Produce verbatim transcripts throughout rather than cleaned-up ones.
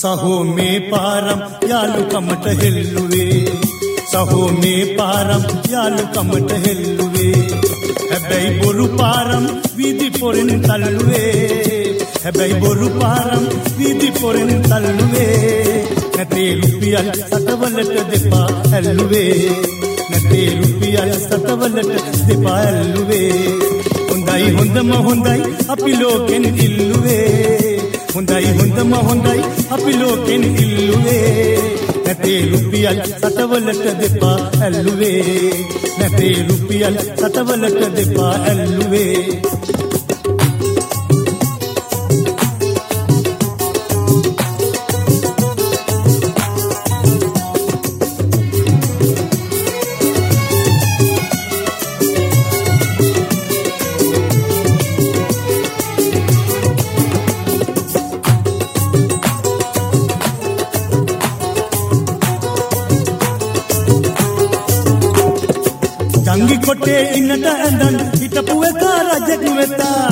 සහෝ මේ පාරම් යාළුකමට හෙල්ලුවේ සහෝ මේ පාරම් යාළුකමට හෙල්ලුවේ හැබැයි බොරු පාරම් වීදි පොරෙන් තල්ලුවේ හැබැයි බොරු පාරම් වීදි පොරෙන් තල්ලුවේ නැතේ රුපියල් සතවලට දෙපා ඇල්ලුවේ නැතේ රුපියල් සතවලට දෙපා ඇල්ලුවේ හොඳයි හොඳම හොඳයි අපි ලෝකෙන් ඉල්ලුවේ හොඳයි හොඳම හොඳයි අපි ලෝකෙන් ඉල්ලුවේ නැතේ රුපියල් සතවලට දෙපා ඇල්ලුවේ නැතේ රුපියල් සතවලට දෙපා ඇල්ලුවේ ජංගි කොටේ ඉන්නට ඇඳන් හිටපු එක රජෙක් වෙතා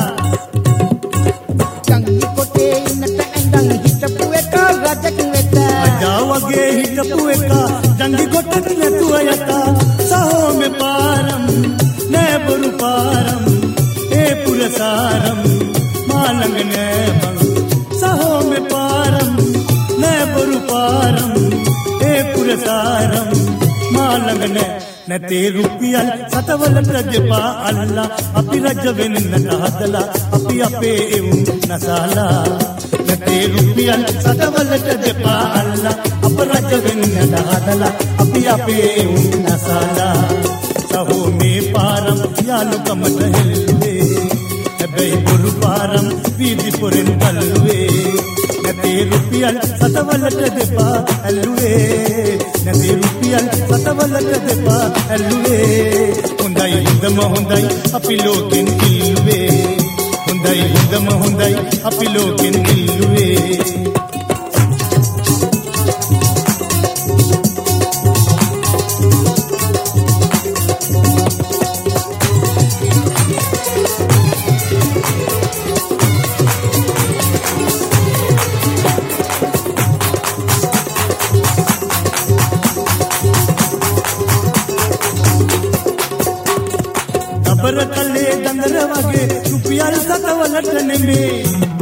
ජංගි කොටේ ඉන්නට ඇඳන් හිටපු එක රජෙක් වෙතා අජා වගේ හිටපු එක ජංගි කොටට නැතුව යතා සහෝ මේ පාරම් නෑ බොරු පාරම් ඒ පුරසාරම් මා ළඟ නෑ බං සහෝ මේ පාරම් නෑ බොරු පාරම් ඒ පුරසාරම් මා ළඟ නෑ නැතේ රුපියල් සතවලට දෙපා අල්ලා අපි රජ වෙන්නට හදලා අපි අපේ එවුන් නසාලා නැතේ රුපියල් සතවලට දෙපා අල්ලා අප රජ වෙන්නට හදලා අපි අපේ එවුන් නසාලා සහෝ මේ පාරම් යාළුකමට හෙල්ලුවේ හැබැයි බොරු පාරම් වීදි පොරෙන් තල්ලුවේ නැතේ රුපියල් සතවලට දෙපා ඇල්ලුවේ නැතේ රුපියල් සතවලට දෙපා ඇල්ලුවේ හොඳයි හොඳම හොඳයි අපි ලෝකෙන් ඉල්ලුවේ හොඳයි හොඳම හොඳයි අපි ලෝකෙන් ඉල්ලුවේ දබර කලේ දඟර වගේ රුපියල් සතවලට නෙමේ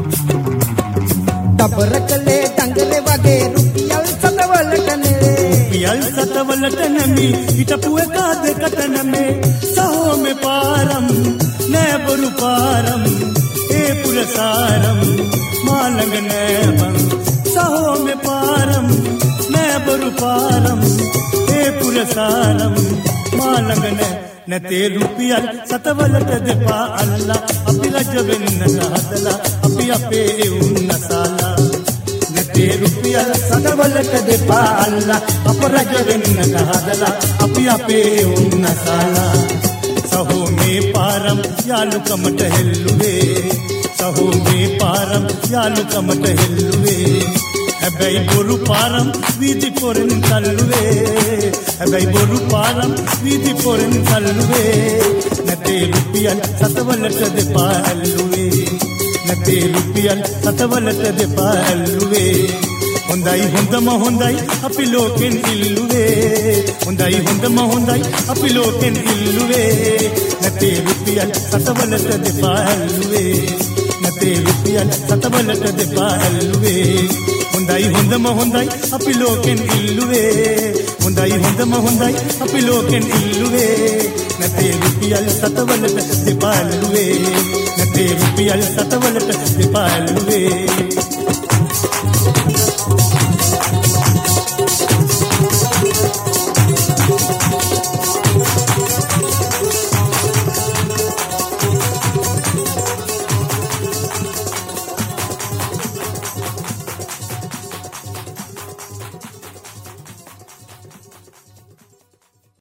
දබර කලේ දඟර වගේ රුපියල් සතවලට නෙමේ රුපියල් සතවලට නෙමේ හිටපු එක දෙකට නෙමේ සහෝ මේ පාරම් නෑ බොරු පාරම් ඒ පුරසාරම් මා ළඟ නෑ බං සහෝ මේ පාරම් නෑ බොරු පාරම් ඒ පුරසාරම් මා ළඟ නෑ නැතේ රුපියල් සතවලට දෙපා අල්ලා අපි රජ වෙන්නට හදලා අපි අපේ එවුන් නසාලා නැතේ රුපියල් සතවලට දෙපා අල්ලා අප රජ වෙන්නට හදලා අපි අපේ එවුන් නසාලා සහෝ මේ පාරම් යාළුකමට හෙල්ලුවේ සහෝ මේ පාරම් යාළුකමට හෙල්ලුවේ හැබැයි බොරු පාරම් වීදි පොරෙන් තල්ලුවේ හැබැයි බොරු පාරම් වීදි පොරෙන් තල්ලුවේ නැතේ රුපියල් සතවලට දෙපා ඇල්ලුවේ නැතේ රුපියල් සතවලට දෙපා ඇල්ලුවේ හොඳයි හොඳම හොඳයි අපි ලෝකෙන් ඉල්ලුවේ හොඳයි හොඳම හොඳයි අපි ලෝකෙන් ඉල්ලුවේ නැතේ රුපියල් සතවලට දෙපා ඇල්ලුවේ නැතේ රුපියල් සතවලට දෙපා ඇල්ලුවේ හොඳයි හොඳම හොඳයි අපි ලෝකෙන් ඉල්ලුවේ හොඳයි හොඳම හොඳයි අපි ලෝකෙන් ඉල්ලුවේ නැතේ රුපියල් සතවලට දෙපා ඇල්ලුවේ නැතේ රුපියල් සතවලට දෙපා ඇල්ලුවේ